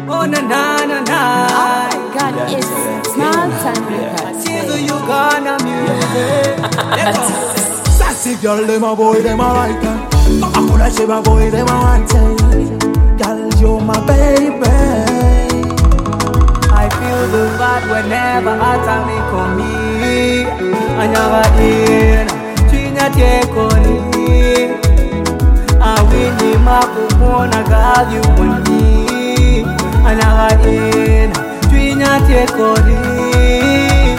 Oh na na na na. Oh God, it's small time records. See you gonna music. Let's go. Sassy girl, them a boy, them a like her. I could have said a boy, them a want it. Girl, you're my baby. I feel the vibe whenever Atomic on me. I never in China take on me. I win him up wanna girl you want me. I never in China take on me.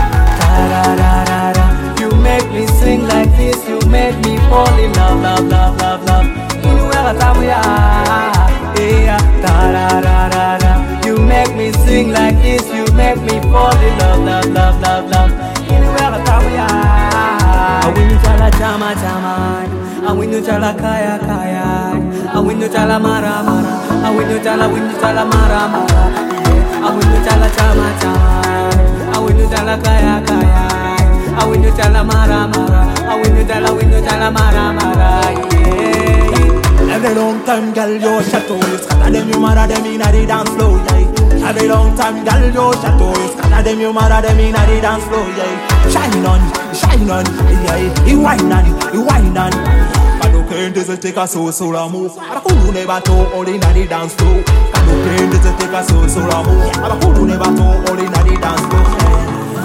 You make me sing like this, you make me fall in love, love, love, love, love. Anywhere time we are, yeah, da-da-da-da-da. You make me sing like this, you make me fall in love, love, love, love, love. Anywhere time we are. I win you chala chama chama, I win you chala kaya kaya, I win you chala mara mara, I win you chala mara mara. Yeah, I win you chala chama chama, I win you chala kaya kaya. I win you tell a mara mara. I win you tell a mara mara. Yeah. Every long time, girl, you shadow. You scatter them, you mara them inna the dance floor, yeah. Every long time, girl, you shadow. You scatter them, you mara them inna the dance floor, yeah. Shine on, yeah. You wine on. Kado kende ze take a so la move. Abakulu ne bato all inna the dance floor. Kado kende ze take a so la move. Abakulu ne bato all inna the dance floor.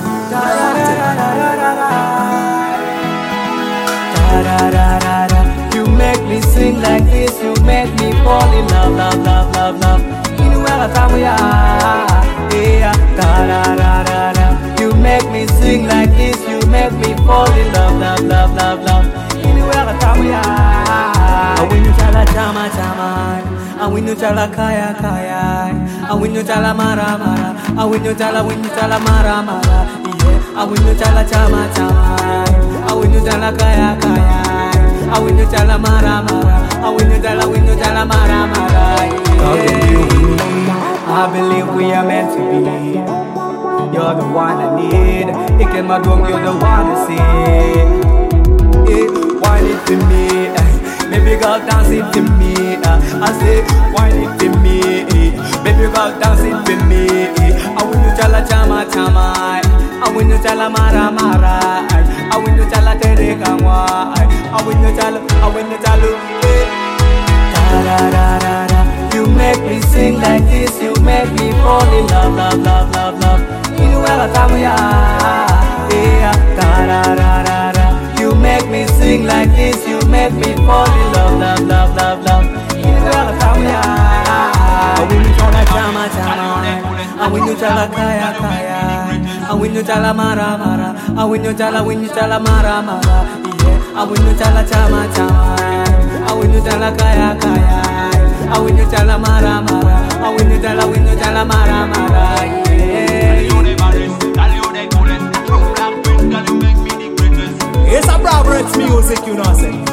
You make me sing like this, you make me fall in love, love, love, love, love. Anywhere time we are, yeah, da-da-da-da-da. You make me sing like this, you make me fall in love, love, love, love, love. Anywhere time we are. I win you chala chama chama, I win you chala kaya kaya, I win you chala mara mara, I win you chala mara mara. I win you chala chama chama, I win you chala kaya kaya, I win you chala mara mara, I win you chala mara mara. Yeah. I believe we are meant to be. You're the one I need. It can my drum, you're the one to see. Wine it to me, baby girl dance it to me. I say wine it to me, baby girl dance it to me. I win you chala chama chama, I win you chala mara mara, I win you chala tere kangwa, I win you chala. Da da da da. You make me sing like this, you make me fall in love, love, love, love, love. Anywhere time we are, yeah, da da da da da. You make me sing like this, you make me fall in love, love, love, love, love. Anywhere time we are. I win you chala chama chama, I win you chala kaya kaya, I win you chala mara mara, I win you chala mara mara. Yeah, I win you chala chama chama, I win you chala kaya kaya, I win you chala mara mara, I win you chala mara mara. Yeah. It's a Bravo Rex music, you know, say.